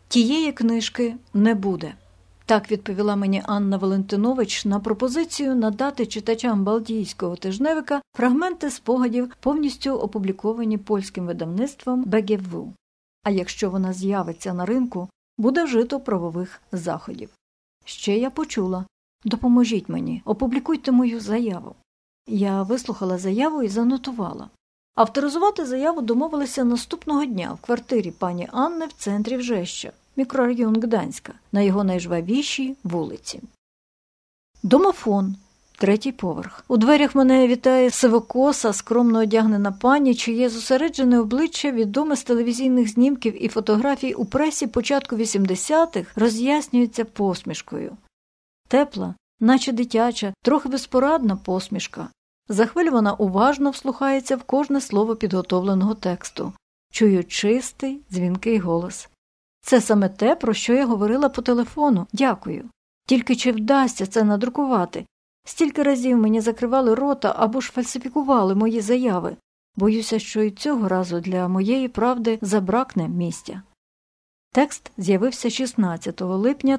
Тієї книжки не буде. Так відповіла мені Анна Валентинович на пропозицію надати читачам Балтійського тижневика фрагменти спогадів, повністю опубліковані польським видавництвом БГВ. А якщо вона з'явиться на ринку, буде вжито правових заходів. Ще я почула: допоможіть мені, опублікуйте мою заяву. Я вислухала заяву і занотувала. Авторизувати заяву домовилися наступного дня в квартирі пані Анни в центрі Вжеща, мікрорайон Гданська, на його найжвавішій вулиці. Домофон, 3-й поверх. У дверях мене вітає сивокоса, скромно одягнена пані, чиє зосереджене обличчя, відоме з телевізійних знімків і фотографій у пресі початку 80-х, роз'яснюється посмішкою. Тепла, наче дитяча, трохи безпорадна посмішка. Захвильована уважно вслухається в кожне слово підготовленого тексту. Чую чистий, дзвінкий голос. Це саме те, про що я говорила по телефону. Дякую. Тільки чи вдасться це надрукувати? Стільки разів мені закривали рота або ж фальсифікували мої заяви. Боюся, що і цього разу для моєї правди забракне місця. Текст з'явився 16 липня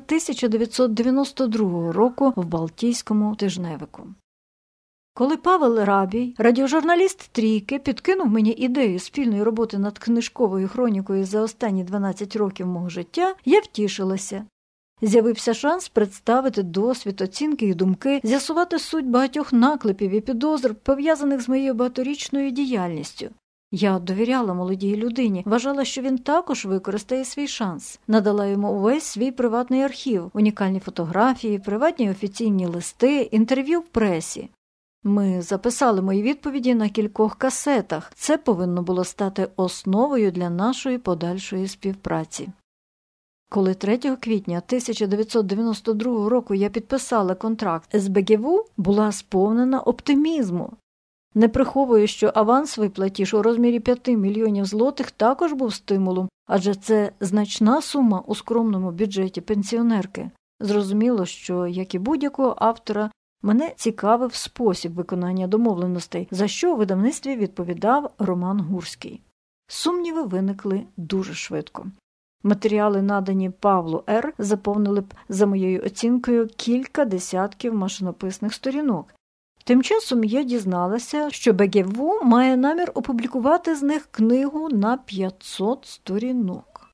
1992 року в Балтійському тижневику. Коли Павел Рабій, радіожурналіст «Трійки», підкинув мені ідею спільної роботи над книжковою хронікою за останні 12 років мого життя, я втішилася. З'явився шанс представити досвід, оцінки і думки, з'ясувати суть багатьох наклепів і підозр, пов'язаних з моєю багаторічною діяльністю. Я довіряла молодій людині, вважала, що він також використає свій шанс. Надала йому увесь свій приватний архів, унікальні фотографії, приватні офіційні листи, інтерв'ю в пресі. Ми записали мої відповіді на кількох касетах. Це повинно було стати основою для нашої подальшої співпраці. Коли 3 квітня 1992 року я підписала контракт з БГВ, була сповнена оптимізму. Не приховую, що авансовий платіж у розмірі 5 мільйонів злотих також був стимулом, адже це значна сума у скромному бюджеті пенсіонерки. Зрозуміло, що, як і будь-якого автора, мене цікавив спосіб виконання домовленостей, за що у видавництві відповідав Роман Гурський. Сумніви виникли дуже швидко. Матеріали, надані Павлу Р., заповнили б, за моєю оцінкою, кілька десятків машинописних сторінок. Тим часом я дізналася, що БГВ має намір опублікувати з них книгу на 500 сторінок.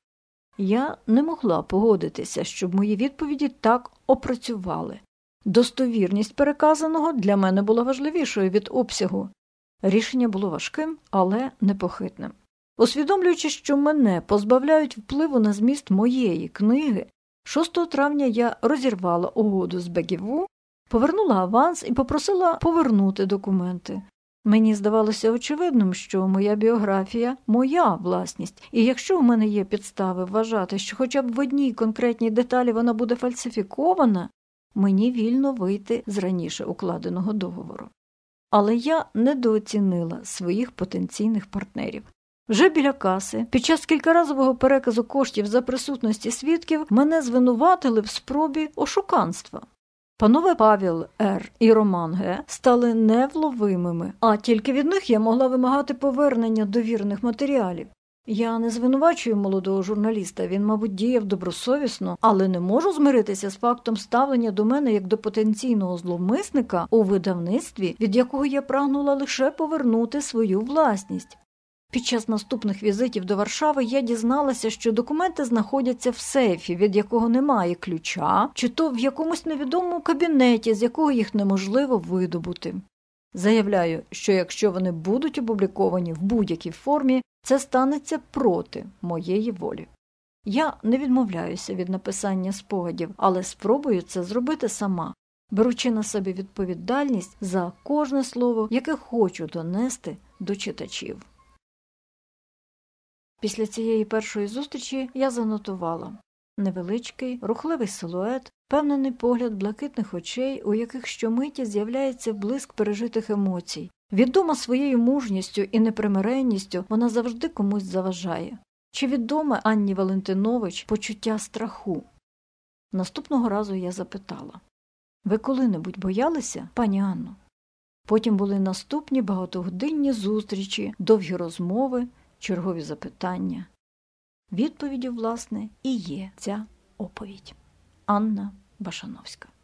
Я не могла погодитися, щоб мої відповіді так опрацювали. Достовірність переказаного для мене була важливішою від обсягу. Рішення було важким, але непохитним. Усвідомлюючи, що мене позбавляють впливу на зміст моєї книги, 6 травня я розірвала угоду з БГВ, повернула аванс і попросила повернути документи. Мені здавалося очевидним, що моя біографія – моя власність, і якщо в мене є підстави вважати, що хоча б в одній конкретній деталі вона буде фальсифікована, мені вільно вийти з раніше укладеного договору. Але я недооцінила своїх потенційних партнерів. Вже біля каси, під час кількаразового переказу коштів за присутності свідків, мене звинуватили в спробі ошуканства. Панове Павел Р. і Роман Г. стали невловимими, а тільки від них я могла вимагати повернення довірених матеріалів. Я не звинувачую молодого журналіста, він, мабуть, діяв добросовісно, але не можу змиритися з фактом ставлення до мене як до потенційного зловмисника у видавництві, від якого я прагнула лише повернути свою власність. Під час наступних візитів до Варшави я дізналася, що документи знаходяться в сейфі, від якого немає ключа, чи то в якомусь невідомому кабінеті, з якого їх неможливо видобути. Заявляю, що якщо вони будуть опубліковані в будь-якій формі, це станеться проти моєї волі. Я не відмовляюся від написання спогадів, але спробую це зробити сама, беручи на себе відповідальність за кожне слово, яке хочу донести до читачів. Після цієї першої зустрічі я занотувала. Невеличкий, рухливий силует, впевнений погляд блакитних очей, у яких щомиті з'являється блиск пережитих емоцій. Відома своєю мужністю і непримиренністю, вона завжди комусь заважає. Чи відоме Анні Валентинович почуття страху? Наступного разу я запитала: «Ви коли-небудь боялися, пані Анно?» Потім були наступні багатогодинні зустрічі, довгі розмови, чергові запитання. Відповіддю, власне, і є ця оповідь. Анна Башановська.